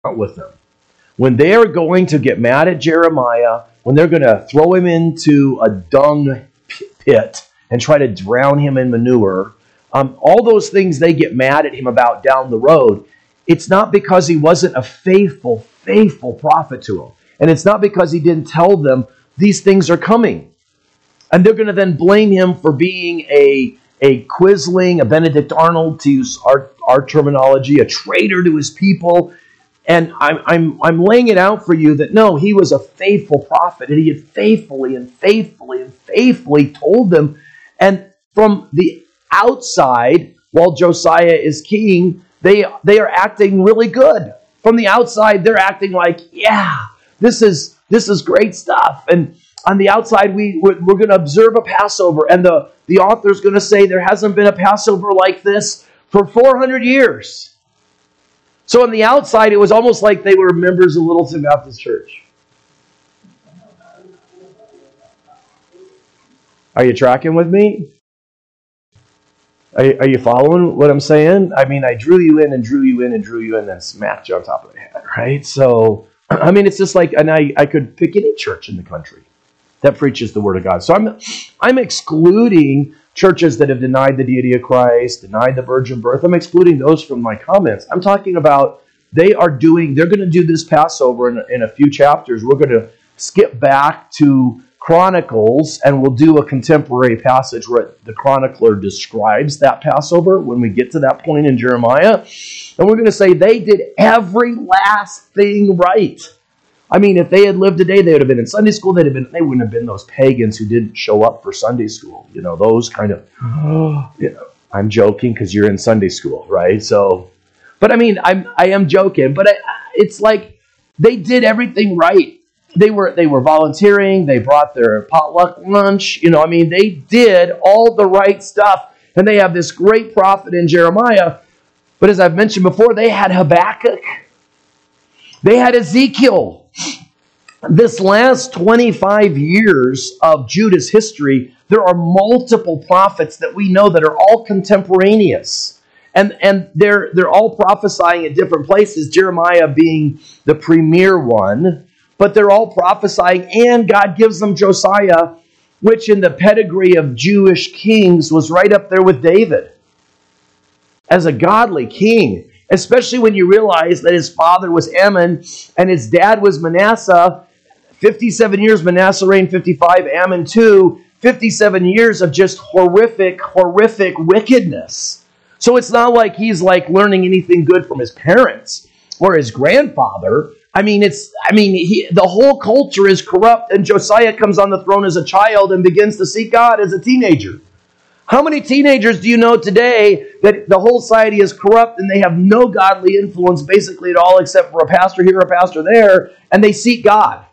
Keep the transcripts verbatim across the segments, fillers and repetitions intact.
with them. When they are going to get mad at Jeremiah, when they're going to throw him into a dung pit and try to drown him in manure, um, all those things they get mad at him about down the road, it's not because he wasn't a faithful, faithful prophet to them. And it's not because he didn't tell them these things are coming. And they're going to then blame him for being a, a Quisling, a Benedict Arnold, to use our, our terminology, a traitor to his people. And I'm, I'm, I'm laying it out for you that no, he was a faithful prophet, and he had faithfully and faithfully and faithfully told them. And from the outside, while Josiah is king, they, they are acting really good. From the outside, they're acting like, yeah, this is this is great stuff. And on the outside, we, we're, we're going to observe a Passover. And the, the author's going to say there hasn't been a Passover like this for four hundred years. So on the outside, it was almost like they were members of Littleton Baptist Church. Are you tracking with me? Are you, are you following what I'm saying? I mean, I drew you in and drew you in and drew you in and smacked you on top of the head, right? So, I mean, it's just like, and I, I could pick any church in the country that preaches the Word of God. So I'm, I'm excluding churches that have denied the deity of Christ, denied the virgin birth. I'm excluding those from my comments. I'm talking about they are doing, they're going to do this Passover in, in a few chapters. We're going to skip back to Chronicles, and we'll do a contemporary passage where the chronicler describes that Passover when we get to that point in Jeremiah. And we're going to say they did every last thing right. I mean, if they had lived today, they would have been in Sunday school. They'd have been, they wouldn't have been those pagans who didn't show up for Sunday school. You know, those kind of, you know, I'm joking because you're in Sunday school, right? So, but I mean, I'm, I am joking, but I, it's like they did everything right. They were they were volunteering. They brought their potluck lunch. You know, I mean, they did all the right stuff. And they have this great prophet in Jeremiah. But as I've mentioned before, they had Habakkuk. They had Ezekiel. This last twenty-five years of Judah's history, there are multiple prophets that we know that are all contemporaneous. And, and they're, they're all prophesying at different places, Jeremiah being the premier one. But they're all prophesying, and God gives them Josiah, which in the pedigree of Jewish kings was right up there with David as a godly king, especially when you realize that his father was Ammon and his dad was Manasseh. fifty-seven years, Manasseh reigned fifty-five, Ammon two, fifty-seven years of just horrific, horrific wickedness. So it's not like he's like learning anything good from his parents or his grandfather. I mean, it's. I mean, he, the whole culture is corrupt, and Josiah comes on the throne as a child and begins to seek God as a teenager. How many teenagers do you know today that the whole society is corrupt and they have no godly influence basically at all except for a pastor here, a pastor there, and they seek God?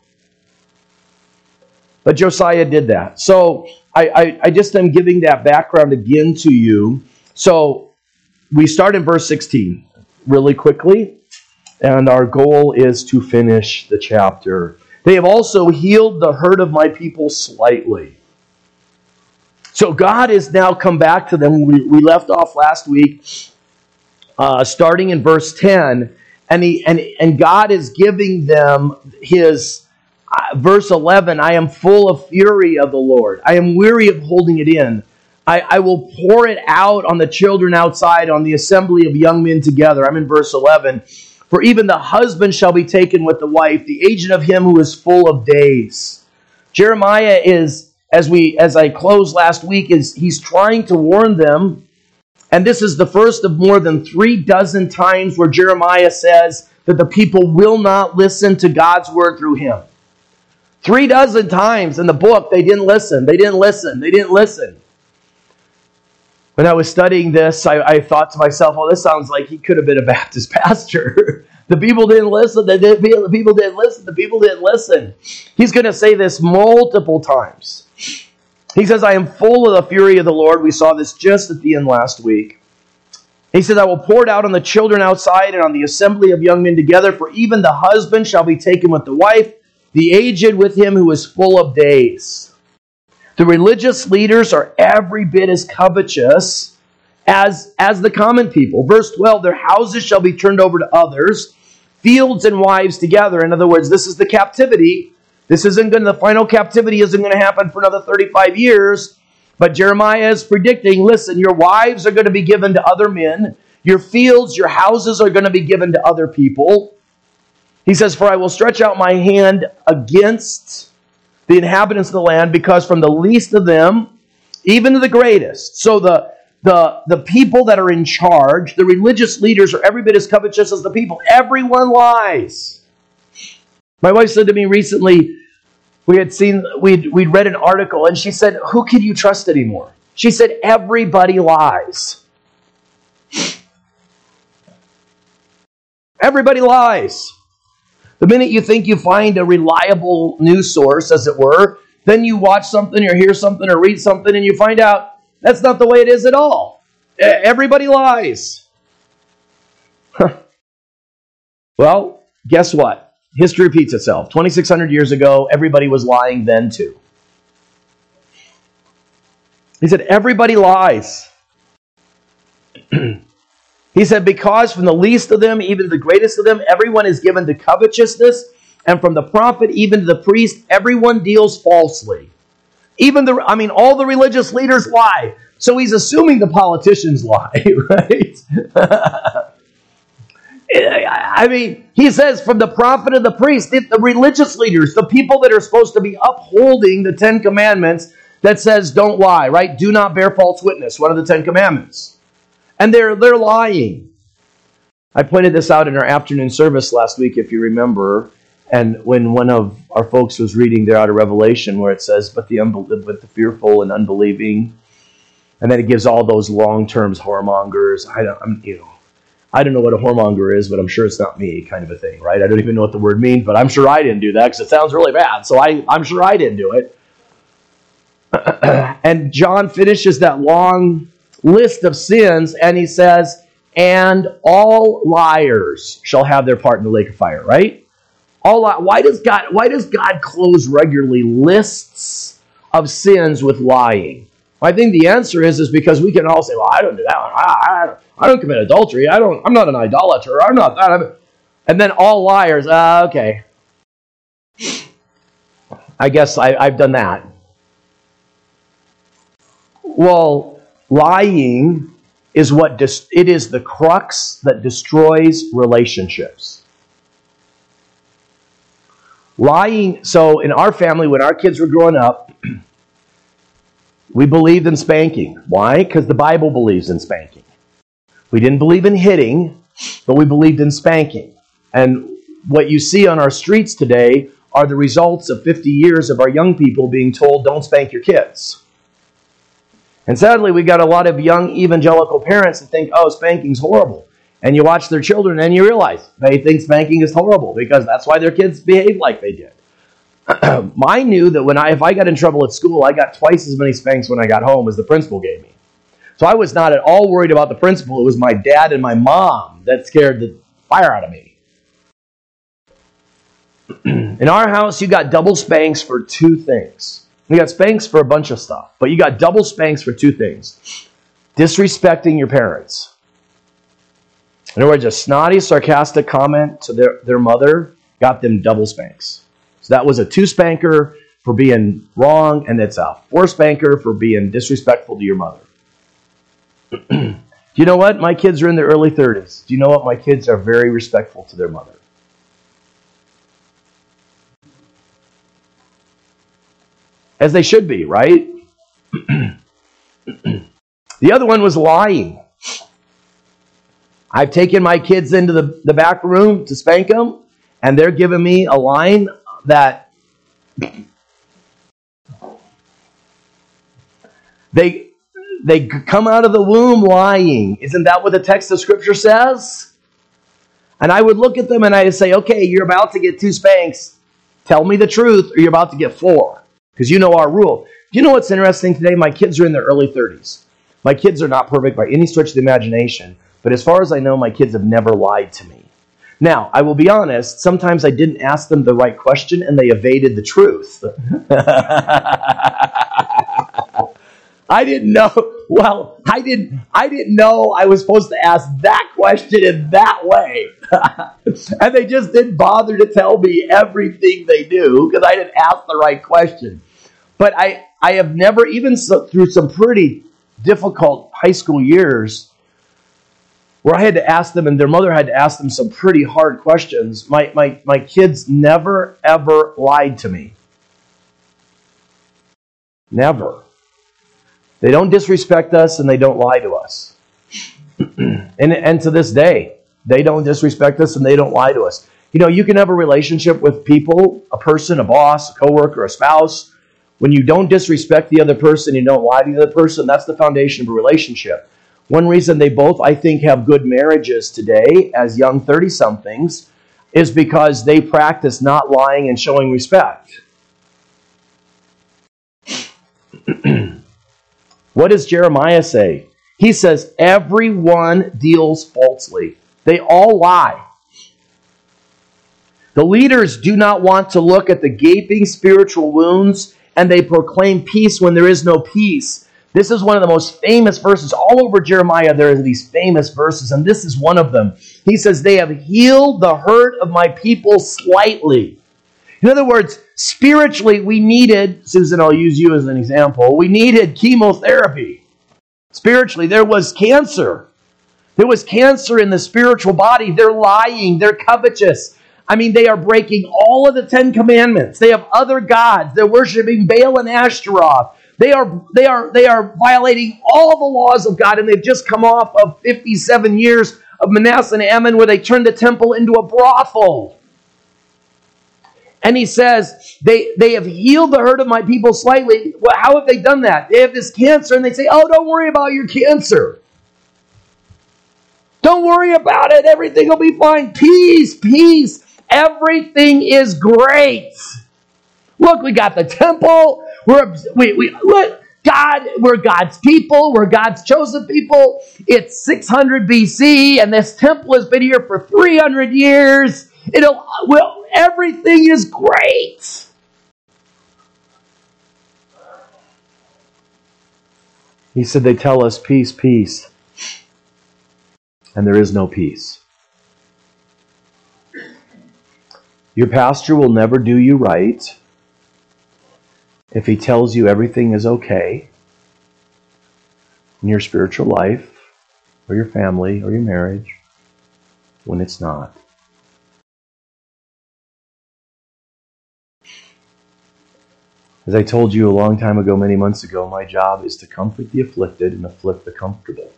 But Josiah did that. So I, I, I just am giving that background again to you. So we start in verse sixteen really quickly. And our goal is to finish the chapter. They have also healed the hurt of my people slightly. So God has now come back to them. We, we left off last week, uh, starting in verse ten. And, he, and, and God is giving them his, uh, verse eleven, I am full of fury of the Lord. I am weary of holding it in. I, I will pour it out on the children outside, on the assembly of young men together. I'm in verse eleven. For even the husband shall be taken with the wife, the agent of him who is full of days. Jeremiah is, as we as I closed last week, is he's trying to warn them. And this is the first of more than three dozen times where Jeremiah says that the people will not listen to God's word through him. Three dozen times in the book, they didn't listen. They didn't listen. They didn't listen. When I was studying this, I, I thought to myself, well, this sounds like he could have been a Baptist pastor. The people didn't listen. The people didn't listen. The people didn't listen. He's going to say this multiple times. He says, I am full of the fury of the Lord. We saw this just at the end last week. He says, I will pour it out on the children outside and on the assembly of young men together, for even the husband shall be taken with the wife, the aged with him who is full of days. The religious leaders are every bit as covetous as, as the common people. Verse twelve, their houses shall be turned over to others, fields and wives together. In other words, this is the captivity. This isn't going to, the final captivity isn't going to happen for another thirty-five years. But Jeremiah is predicting, listen, your wives are going to be given to other men. Your fields, your houses are going to be given to other people. He says, for I will stretch out my hand against the inhabitants of the land, because from the least of them, even to the greatest. So the, the, the people that are in charge, the religious leaders, are every bit as covetous as the people. Everyone lies. My wife said to me recently, we had seen, we'd, we'd read an article, and she said, who can you trust anymore? She said, everybody lies. Everybody lies. The minute you think you find a reliable news source, as it were, then you watch something or hear something or read something and you find out that's not the way it is at all. Everybody lies. Well, guess what? History repeats itself. twenty-six hundred years ago, everybody was lying then too. He said, everybody lies. He said, because from the least of them, even to the greatest of them, everyone is given to covetousness. And from the prophet, even to the priest, everyone deals falsely. Even the, I mean, all the religious leaders lie. So he's assuming the politicians lie, right? I mean, he says from the prophet and the priest, the religious leaders, the people that are supposed to be upholding the Ten Commandments that says don't lie, right? Do not bear false witness, one of the Ten Commandments. And they're they're lying. I pointed this out in our afternoon service last week, if you remember, and when one of our folks was reading there out of Revelation, where it says, "But the unbel- but the fearful and unbelieving," and then it gives all those long terms whoremongers. I don't, I'm, you know, I don't know what a whoremonger is, but I'm sure it's not me, kind of a thing, right? I don't even know what the word means, but I'm sure I didn't do that because it sounds really bad. So I I'm sure I didn't do it. And John finishes that long list of sins, and he says, and all liars shall have their part in the lake of fire, right? All li- why does God why does God close regularly lists of sins with lying? I think the answer is is because we can all say, well, I don't do that one. I, I, I don't commit adultery. I don't I'm not an idolater. I'm not that. I'm... And then all liars, uh, okay. I guess I, I've done that. Well, lying is what dis- it is the crux that destroys relationships. Lying, so in our family, when our kids were growing up, we believed in spanking. Why? Because the Bible believes in spanking. We didn't believe in hitting, but we believed in spanking. And what you see on our streets today are the results of fifty years of our young people being told, don't spank your kids. And sadly, we got a lot of young evangelical parents that think, oh, spanking's horrible. And you watch their children and you realize they think spanking is horrible because that's why their kids behave like they did. I knew that when I, if I got in trouble at school, I got twice as many spanks when I got home as the principal gave me. So I was not at all worried about the principal. It was my dad and my mom that scared the fire out of me. In our house, you got double spanks for two things. You got spanks for a bunch of stuff, but you got double spanks for two things. Disrespecting your parents. In other words, a snotty, sarcastic comment to their, their mother got them double spanks. So that was a two spanker for being wrong, and it's a four spanker for being disrespectful to your mother. Do you know what? My kids are in their early thirties. Do you know what? My kids are very respectful to their mother. As they should be, right? The other one was lying. I've taken my kids into the, the back room to spank them, and they're giving me a line that they, they come out of the womb lying. Isn't that what the text of Scripture says? And I would look at them and I'd say, okay, you're about to get two spanks. Tell me the truth, or you're about to get four. Because you know our rule. You know what's interesting today? My kids are in their early thirties. My kids are not perfect by any stretch of the imagination. But as far as I know, my kids have never lied to me. Now, I will be honest, sometimes I didn't ask them the right question and they evaded the truth. I didn't know, well, I didn't I didn't know I was supposed to ask that question in that way. And they just didn't bother to tell me everything they knew because I didn't ask the right question. But I, I have never, even so, through some pretty difficult high school years, where I had to ask them and their mother had to ask them some pretty hard questions, my, my, my kids never, ever lied to me. Never. They don't disrespect us and they don't lie to us. and, and to this day, they don't disrespect us and they don't lie to us. You know, you can have a relationship with people, a person, a boss, a coworker, a spouse. When you don't disrespect the other person, you don't lie to the other person, that's the foundation of a relationship. One reason they both, I think, have good marriages today as young thirty-somethings is because they practice not lying and showing respect. What does Jeremiah say? He says, everyone deals falsely. They all lie. The leaders do not want to look at the gaping spiritual wounds, and they proclaim peace when there is no peace. This is one of the most famous verses. All over Jeremiah, there are these famous verses, and this is one of them. He says, they have healed the hurt of my people slightly. In other words, spiritually, we needed, Susan, I'll use you as an example, we needed chemotherapy. Spiritually, there was cancer. There was cancer in the spiritual body. They're lying. They're covetous. I mean, they are breaking all of the Ten Commandments. They have other gods. They're worshiping Baal and Ashtaroth. They are, they are, they are violating all the laws of God, and they've just come off of fifty-seven years of Manasseh and Amon where they turned the temple into a brothel. And he says, they, they have healed the hurt of my people slightly. Well, how have they done that? They have this cancer, and they say, oh, don't worry about your cancer. Don't worry about it. Everything will be fine. Peace, peace. Everything is great. Look, we got the temple. We're we we look, God, we're God's people. We're God's chosen people. It's six hundred B C, and this temple has been here for three hundred years. It'll well, everything is great. He said they tell us peace, peace, and there is no peace. Your pastor will never do you right if he tells you everything is okay in your spiritual life, or your family, or your marriage, when it's not. As I told you a long time ago, many months ago, my job is to comfort the afflicted and afflict the comfortable.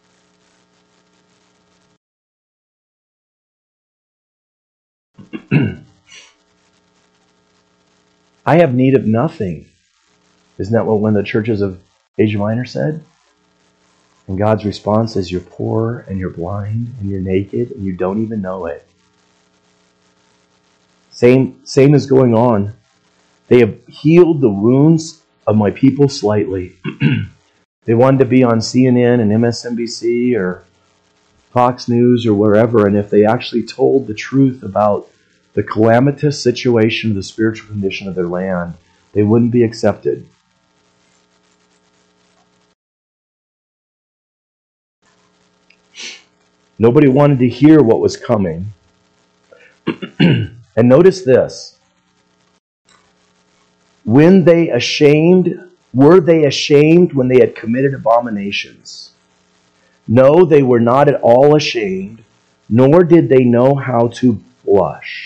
I have need of nothing. Isn't that what one of the churches of Asia Minor said? And God's response is, you're poor and you're blind and you're naked and you don't even know it. Same, same is going on. They have healed the wounds of my people slightly. They wanted to be on C N N and M S N B C or Fox News or wherever, and if they actually told the truth about the calamitous situation of the spiritual condition of their land, they wouldn't be accepted. Nobody wanted to hear what was coming. And notice this. When they ashamed, were they ashamed when they had committed abominations? No, they were not at all ashamed, nor did they know how to blush.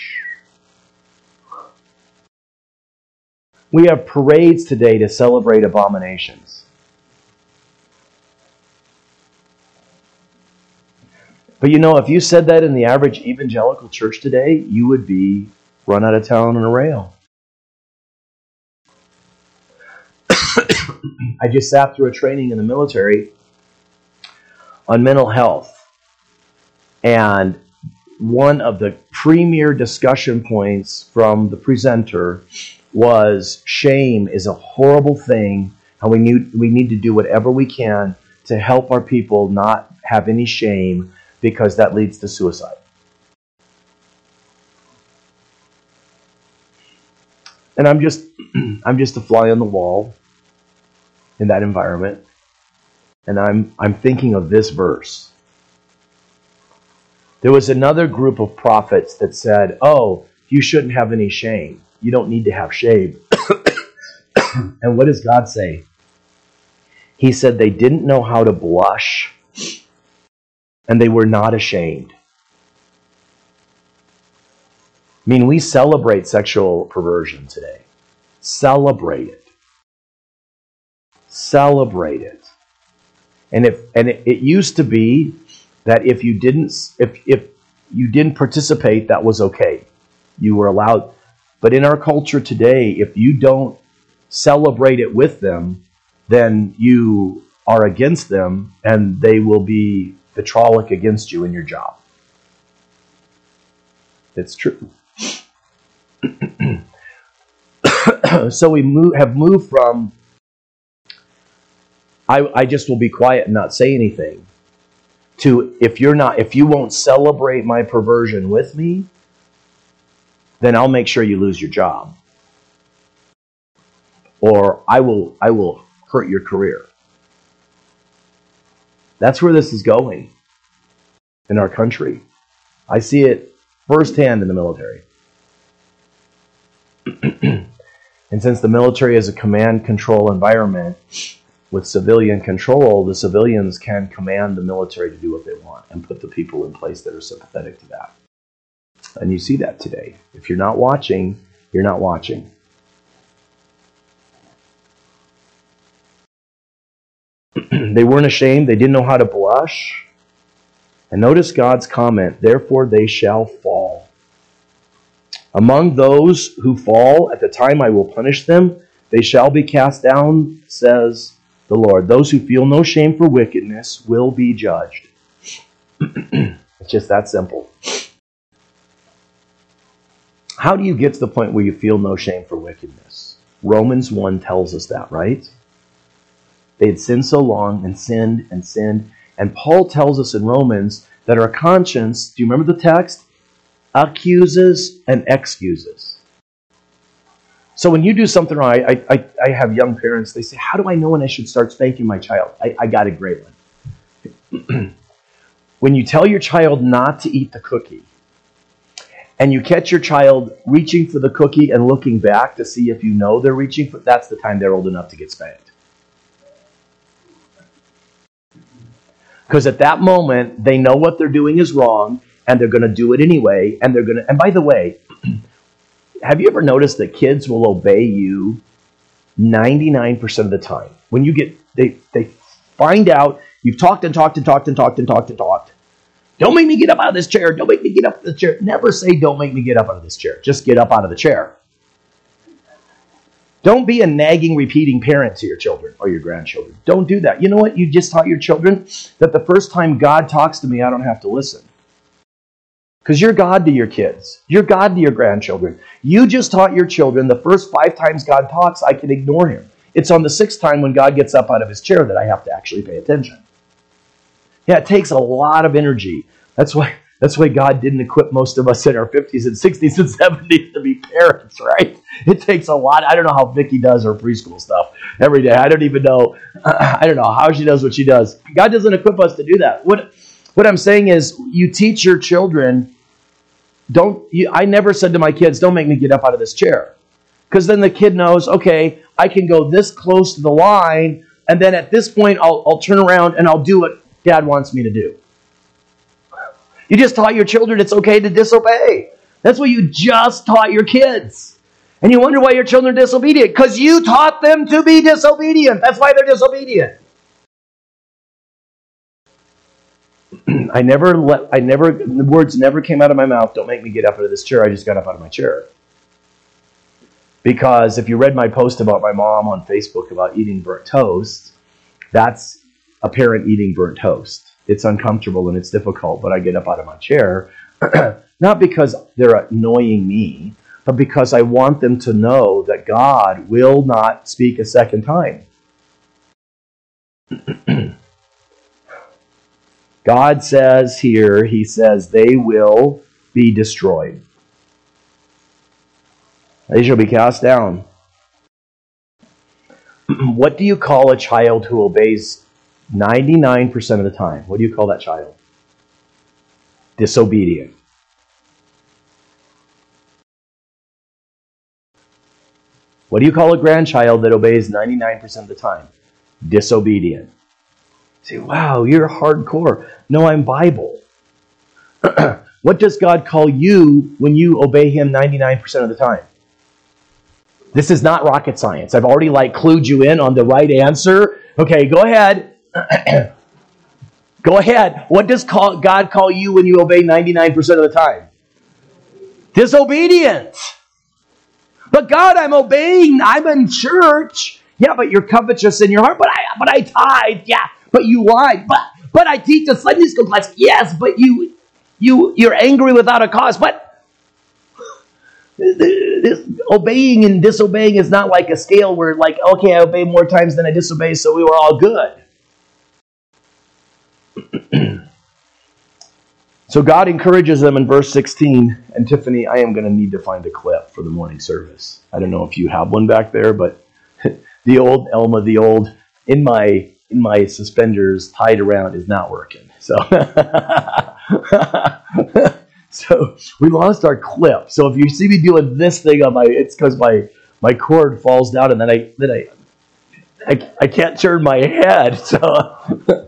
We have parades today to celebrate abominations. But you know, if you said that in the average evangelical church today, you would be run out of town on a rail. I just sat through a training in the military on mental health. And one of the premier discussion points from the presenter was shame is a horrible thing, and we need, we need to do whatever we can to help our people not have any shame, because that leads to suicide. And I'm just I'm just a fly on the wall in that environment. And I'm I'm thinking of this verse. There was another group of prophets that said, oh, you shouldn't have any shame. You don't need to have shame. And what does God say? He said they didn't know how to blush, and they were not ashamed. I mean, we celebrate sexual perversion today. Celebrate it. Celebrate it. And if and it, it used to be that if you didn't if if you didn't participate, that was okay. You were allowed. But in our culture today, if you don't celebrate it with them, then you are against them, and they will be vitriolic against you in your job. It's true. So we move, have moved from I, I just will be quiet and not say anything to if you're not if you won't celebrate my perversion with me, then I'll make sure you lose your job. Or I will I will hurt your career. That's where this is going in our country. I see it firsthand in the military. And since the military is a command control environment with civilian control, the civilians can command the military to do what they want and put the people in place that are sympathetic to that. And you see that today. If you're not watching, you're not watching. They weren't ashamed. They didn't know how to blush. And notice God's comment, therefore they shall fall. Among those who fall, at the time I will punish them. They shall be cast down, says the Lord. Those who feel no shame for wickedness will be judged. It's just that simple. How do you get to the point where you feel no shame for wickedness? Romans one tells us that, right? They had sinned so long and sinned and sinned. And Paul tells us in Romans that our conscience, do you remember the text? Accuses and excuses. So when you do something wrong, I, I, I have young parents, they say, how do I know when I should start spanking my child? I, I got a great one. When you tell your child not to eat the cookie, and you catch your child reaching for the cookie and looking back to see if you know they're reaching for, that's the time they're old enough to get spanked. Because at that moment, they know what they're doing is wrong, and they're going to do it anyway. And they're going to. And by the way, have you ever noticed that kids will obey you ninety-nine percent of the time? When you get, they they find out you've talked and talked and talked and talked and talked and talked. Don't make me get up out of this chair. Don't make me get up out of the chair. Never say, don't make me get up out of this chair. Just get up out of the chair. Don't be a nagging, repeating parent to your children or your grandchildren. Don't do that. You know what? You just taught your children that the first time God talks to me, I don't have to listen. Because you're God to your kids. You're God to your grandchildren. You just taught your children the first five times God talks, I can ignore him. It's on the sixth time when God gets up out of his chair that I have to actually pay attention. Yeah, it takes a lot of energy. That's why That's why God didn't equip most of us in our fifties and sixties and seventies to be parents, right? It takes a lot. I don't know how Vicky does her preschool stuff every day. I don't even know. I don't know how she does what she does. God doesn't equip us to do that. What What I'm saying is, you teach your children. Don't. You, I never said to my kids, "Don't make me get up out of this chair," because then the kid knows, okay, I can go this close to the line, and then at this point, I'll I'll turn around and I'll do what Dad wants me to do. You just taught your children it's okay to disobey. That's what you just taught your kids. And you wonder why your children are disobedient. Because you taught them to be disobedient. That's why they're disobedient. I never let, I never, the words never came out of my mouth, don't make me get up out of this chair. I just got up out of my chair. Because if you read my post about my mom on Facebook about eating burnt toast, that's a parent eating burnt toast. It's uncomfortable and it's difficult, but I get up out of my chair, not because they're annoying me, but because I want them to know that God will not speak a second time. God says here, he says, they will be destroyed. They shall be cast down. What do you call a child who obeys ninety-nine percent of the time? What do you call that child? Disobedient. What do you call a grandchild that obeys ninety-nine percent of the time? Disobedient. You say, wow, you're hardcore. No, I'm Bible. What does God call you when you obey Him ninety-nine percent of the time? This is not rocket science. I've already like clued you in on the right answer. Okay, go ahead. Go ahead. What does call, God call you when you obey ninety-nine percent of the time? Disobedient. But God, I'm obeying. I'm in church. Yeah, but you're covetous in your heart. But I, but I tithe. Yeah, but you lied. But but I teach a Sunday school class. Yes, but you you you're angry without a cause. But this, obeying and disobeying is not like a scale where, like, okay, I obey more times than I disobey, so we were all good. So God encourages them in verse sixteen. And Tiffany, I am going to need to find a clip for the morning service. I don't know if you have one back there, but the old Elma, the old in my in my suspenders tied around is not working. So, so we lost our clip. So if you see me doing this thing on my, it's because my my cord falls down, and then I then I I, I can't turn my head. So.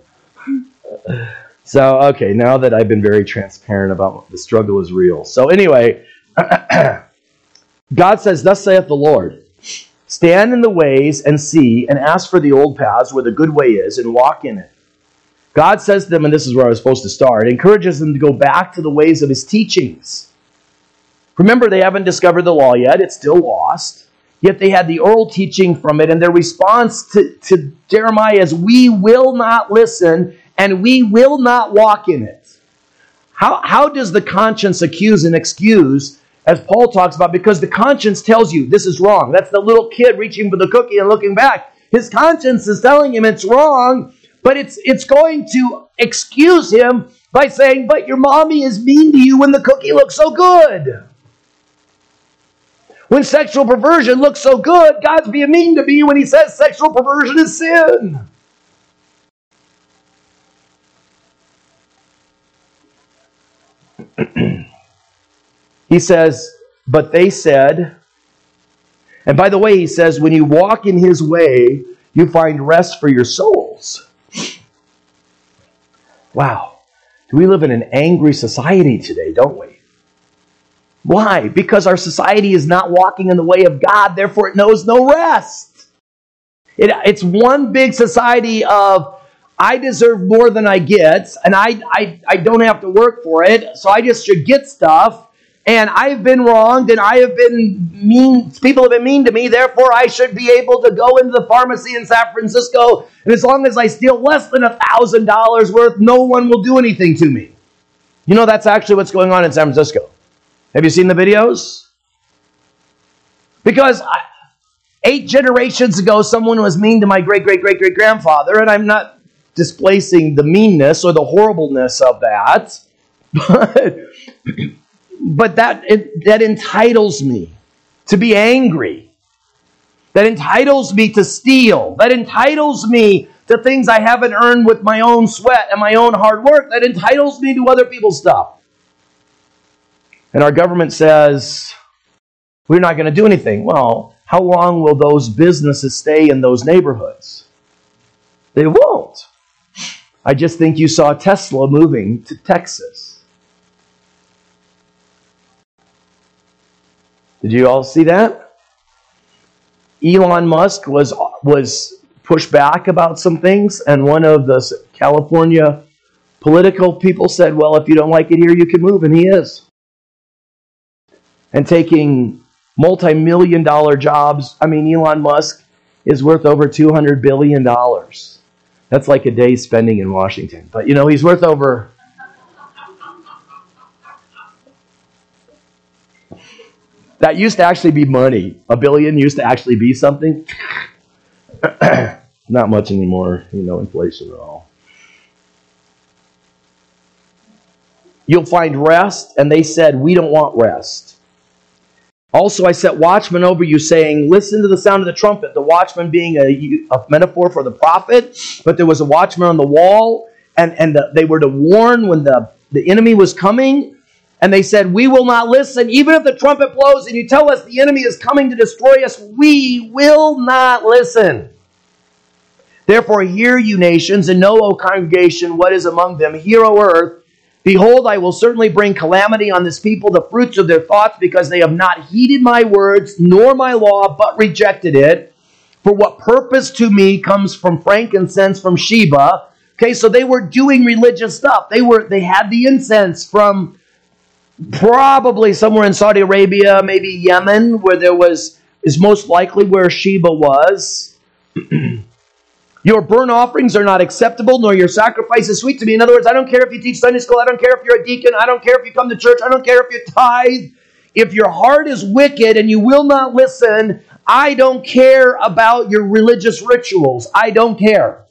So, okay, now that I've been very transparent about the struggle is real. So anyway, God says, thus saith the Lord, stand in the ways and see and ask for the old paths where the good way is and walk in it. God says to them, and this is where I was supposed to start, encourages them to go back to the ways of His teachings. Remember, they haven't discovered the law yet. It's still lost. Yet they had the oral teaching from it, and their response to, to Jeremiah is, we will not listen and we will not walk in it. How, how does the conscience accuse and excuse, as Paul talks about? Because the conscience tells you this is wrong. That's the little kid reaching for the cookie and looking back. His conscience is telling him it's wrong, but it's, it's going to excuse him by saying, but your mommy is mean to you when the cookie looks so good. When sexual perversion looks so good, God's being mean to me when He says sexual perversion is sin. He says, but they said, and by the way, He says, when you walk in His way, you find rest for your souls. Wow. Do we live in an angry society today, don't we? Why? Because our society is not walking in the way of God, therefore it knows no rest. It, it's one big society of, I deserve more than I get, and I, I, I don't have to work for it, so I just should get stuff, and I've been wronged, and I have been mean, people have been mean to me, therefore I should be able to go into the pharmacy in San Francisco, and as long as I steal less than one thousand dollars worth, no one will do anything to me. You know, that's actually what's going on in San Francisco. Have you seen the videos? Because I, eight generations ago, someone was mean to my great-great-great-great-grandfather, and I'm not displacing the meanness or the horribleness of that, but, but that, it, that entitles me to be angry. That entitles me to steal. That entitles me to things I haven't earned with my own sweat and my own hard work. That entitles me to other people's stuff. And our government says, we're not going to do anything. Well, how long will those businesses stay in those neighborhoods? They won't. I just think you saw Tesla moving to Texas. Did you all see that? Elon Musk was, was pushed back about some things, and one of the California political people said, well, if you don't like it here, you can move, and he is. And taking multi-million dollar jobs. I mean, Elon Musk is worth over two hundred billion dollars. That's like a day's spending in Washington. But, you know, he's worth over... That used to actually be money. A billion used to actually be something. Not much anymore. You know, inflation and all. You'll find rest, and they said, we don't want rest. Also, I set watchmen over you, saying, listen to the sound of the trumpet. The watchman being a, a metaphor for the prophet, but there was a watchman on the wall, and, and the, they were to warn when the the enemy was coming, and they said, we will not listen. Even if the trumpet blows and you tell us the enemy is coming to destroy us, we will not listen. Therefore, hear, you nations, and know, O congregation, what is among them. Hear, O earth. Behold, I will certainly bring calamity on this people, the fruits of their thoughts, because they have not heeded my words, nor my law, but rejected it. For what purpose to me comes from frankincense from Sheba. Okay, so they were doing religious stuff. They were they had the incense from probably somewhere in Saudi Arabia, maybe Yemen, where there was, is most likely where Sheba was. Your burnt offerings are not acceptable, nor your sacrifices sweet to me. In other words, I don't care if you teach Sunday school. I don't care if you're a deacon. I don't care if you come to church. I don't care if you tithe. If your heart is wicked and you will not listen, I don't care about your religious rituals. I don't care.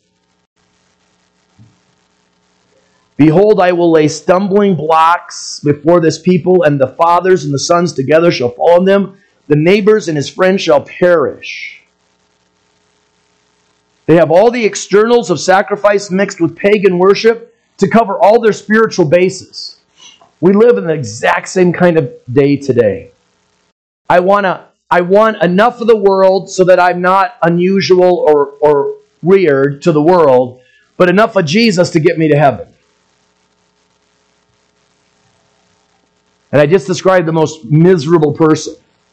Behold, I will lay stumbling blocks before this people, and the fathers and the sons together shall fall on them. The neighbors and his friends shall perish. They have all the externals of sacrifice mixed with pagan worship to cover all their spiritual bases. We live in the exact same kind of day today. I want to, I want enough of the world so that I'm not unusual or, or weird to the world, but enough of Jesus to get me to heaven. And I just described the most miserable person.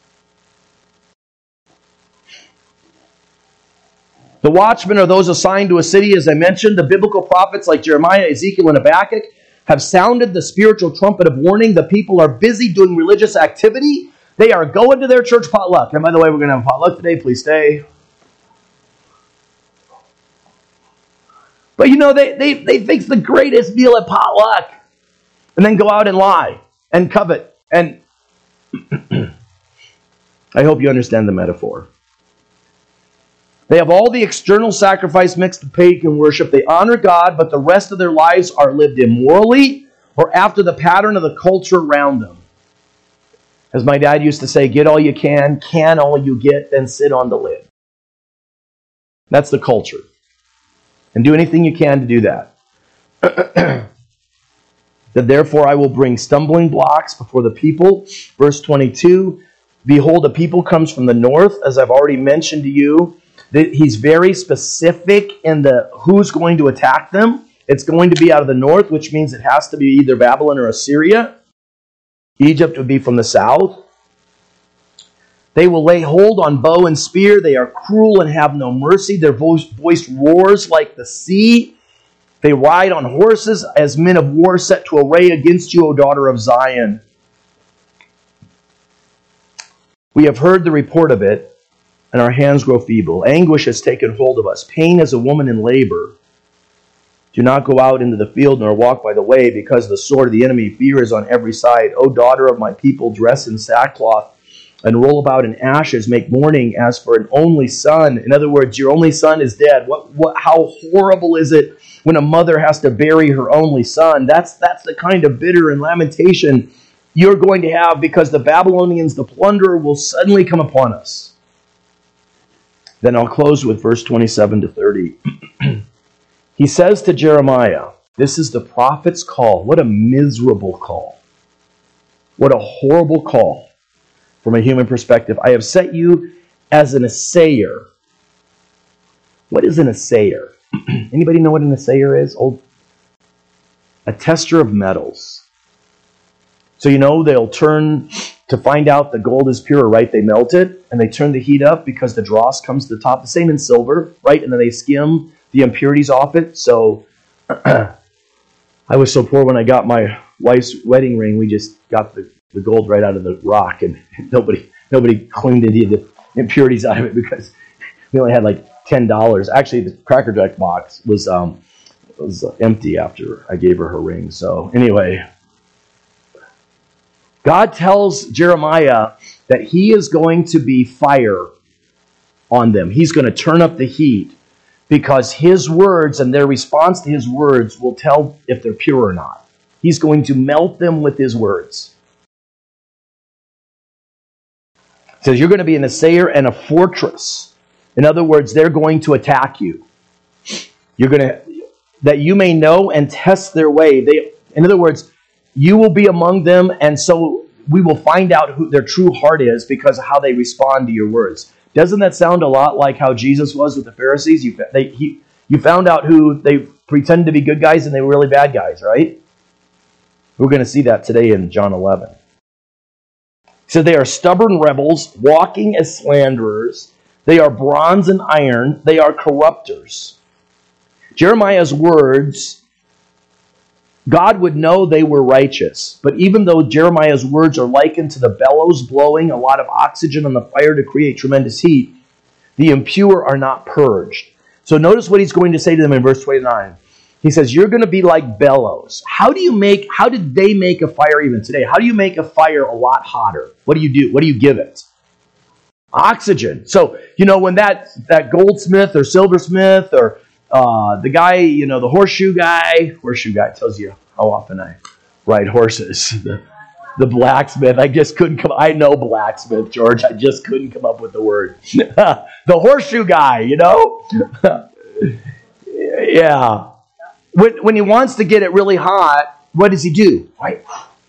The watchmen are those assigned to a city, as I mentioned. The biblical prophets like Jeremiah, Ezekiel, and Habakkuk have sounded the spiritual trumpet of warning. The people are busy doing religious activity. They are going to their church potluck. And by the way, we're going to have a potluck today. Please stay. But you know, they, they, they fix the greatest meal at potluck and then go out and lie and covet. And I hope you understand the metaphor. They have all the external sacrifice mixed with pagan worship. They honor God, but the rest of their lives are lived immorally or after the pattern of the culture around them. As my dad used to say, get all you can, can all you get, then sit on the lid. That's the culture. And do anything you can to do that. That therefore I will bring stumbling blocks before the people. Verse twenty-two, behold, a people comes from the north, as I've already mentioned to you. He's very specific in the who's going to attack them. It's going to be out of the north, which means it has to be either Babylon or Assyria. Egypt would be from the south. They will lay hold on bow and spear. They are cruel and have no mercy. Their voice, voice roars like the sea. They ride on horses as men of war set to array against you, O daughter of Zion. We have heard the report of it, and our hands grow feeble. Anguish has taken hold of us. Pain as a woman in labor. Do not go out into the field nor walk by the way, because the sword of the enemy fear is on every side. O daughter of my people, dress in sackcloth and roll about in ashes. Make mourning as for an only son. In other words, your only son is dead. What? What? How horrible is it when a mother has to bury her only son? That's that's the kind of bitter and lamentation you're going to have, because the Babylonians, the plunderer, will suddenly come upon us. Then I'll close with verse twenty-seven to thirty. He says to Jeremiah, this is the prophet's call. What a miserable call. What a horrible call from a human perspective. I have set you as an assayer. What is an assayer? Anybody know what an assayer is? Old, a tester of metals. So you know they'll turn to find out the gold is pure, right? They melt it and they turn the heat up because the dross comes to the top. The same in silver, right? And then they skim the impurities off it. So I was so poor when I got my wife's wedding ring. We just got the, the gold right out of the rock, and nobody nobody cleaned any of the impurities out of it because we only had like ten dollars. Actually, the Cracker Jack box was um was empty after I gave her her ring. So anyway, God tells Jeremiah that he is going to be fire on them. He's going to turn up the heat because his words and their response to his words will tell if they're pure or not. He's going to melt them with his words. He says you're going to be an assayer and a fortress. In other words, they're going to attack you. You're going to, that you may know and test their way. They, in other words, you will be among them, and so we will find out who their true heart is because of how they respond to your words. Doesn't that sound a lot like how Jesus was with the Pharisees? You, they, he, you found out who they pretended to be good guys and they were really bad guys, right? We're going to see that today in John eleven. So they are stubborn rebels, walking as slanderers. They are bronze and iron. They are corrupters. Jeremiah's words, God would know they were righteous. But even though Jeremiah's words are likened to the bellows blowing a lot of oxygen on the fire to create tremendous heat, the impure are not purged. So notice what he's going to say to them in verse twenty-nine. He says, you're going to be like bellows. How do you make, how did they make a fire even today? How do you make a fire a lot hotter? What do you do? What do you give it? Oxygen. So, you know, when that, that goldsmith or silversmith or uh, the guy, you know, the horseshoe guy, horseshoe guy tells you how often I ride horses. The, the blacksmith, I just couldn't come, I know blacksmith, George, I just couldn't come up with the word. The horseshoe guy, you know? Yeah. When, when he wants to get it really hot, what does he do? Right?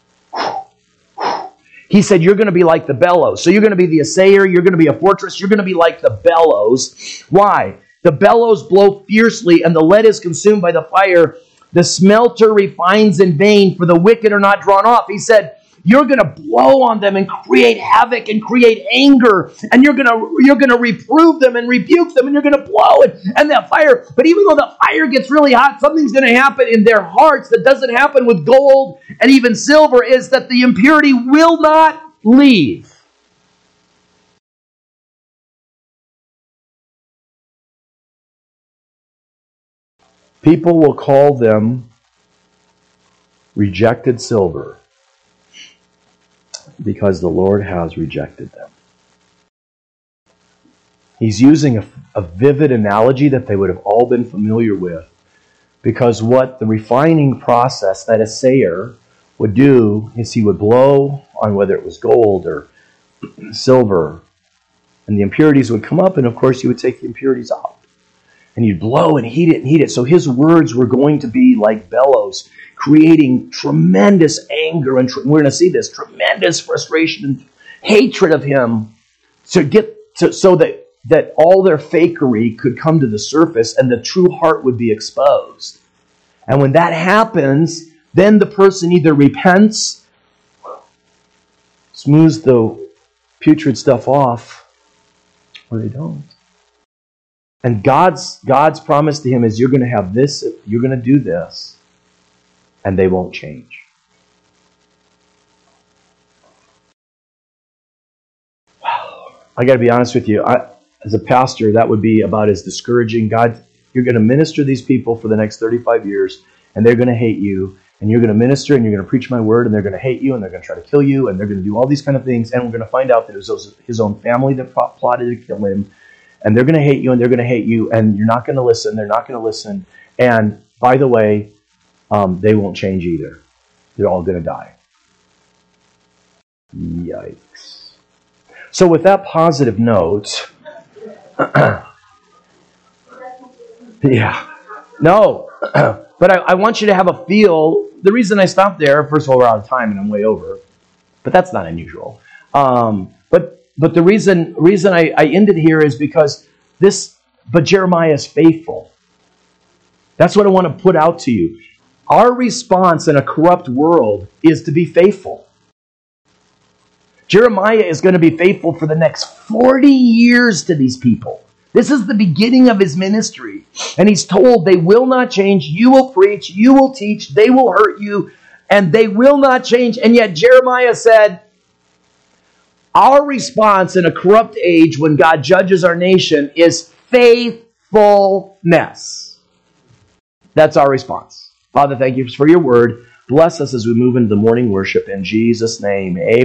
He said, you're going to be like the bellows. So you're going to be the assayer. You're going to be a fortress. You're going to be like the bellows. Why? The bellows blow fiercely and the lead is consumed by the fire. The smelter refines in vain, for the wicked are not drawn off. He said, you're going to blow on them and create havoc and create anger. And you're going to you're going to reprove them and rebuke them. And you're going to blow it. And that fire, but even though the fire gets really hot, something's going to happen in their hearts that doesn't happen with gold and even silver, is that the impurity will not leave. People will call them rejected silver, because the Lord has rejected them. He's using a, a vivid analogy that they would have all been familiar with, because what the refining process, that assayer, would do is he would blow on whether it was gold or silver, and the impurities would come up, and of course he would take the impurities out. And you'd blow and heat it and heat it. So his words were going to be like bellows, creating tremendous anger, and tr- we're going to see this, tremendous frustration and hatred of him, to get to, so that, that all their fakery could come to the surface and the true heart would be exposed. And when that happens, then the person either repents, smooths the putrid stuff off, or they don't. And God's God's promise to him is, you're going to have this, you're going to do this, and they won't change. Wow. I got to be honest with you. I, as a pastor, that would be about as discouraging. God, you're going to minister these people for the next thirty-five years, and they're going to hate you. And you're going to minister, and you're going to preach my word, and they're going to hate you, and they're going to try to kill you, and they're going to do all these kind of things. And we're going to find out that it was his own family that plotted to kill him. And they're going to hate you, and they're going to hate you, and you're not going to listen. They're not going to listen. And by the way, um, they won't change either. They're all going to die. Yikes. So with that positive note, yeah, no, but I, I want you to have a feel. The reason I stopped there, first of all, we're out of time, and I'm way over, but that's not unusual. Um, but But the reason reason I, I ended here is because this, but Jeremiah is faithful. That's what I want to put out to you. Our response in a corrupt world is to be faithful. Jeremiah is going to be faithful for the next forty years to these people. This is the beginning of his ministry. And he's told they will not change. You will preach. You will teach. They will hurt you. And they will not change. And yet Jeremiah said, our response in a corrupt age when God judges our nation is faithfulness. That's our response. Father, thank you for your word. Bless us as we move into the morning worship. In Jesus' name, amen.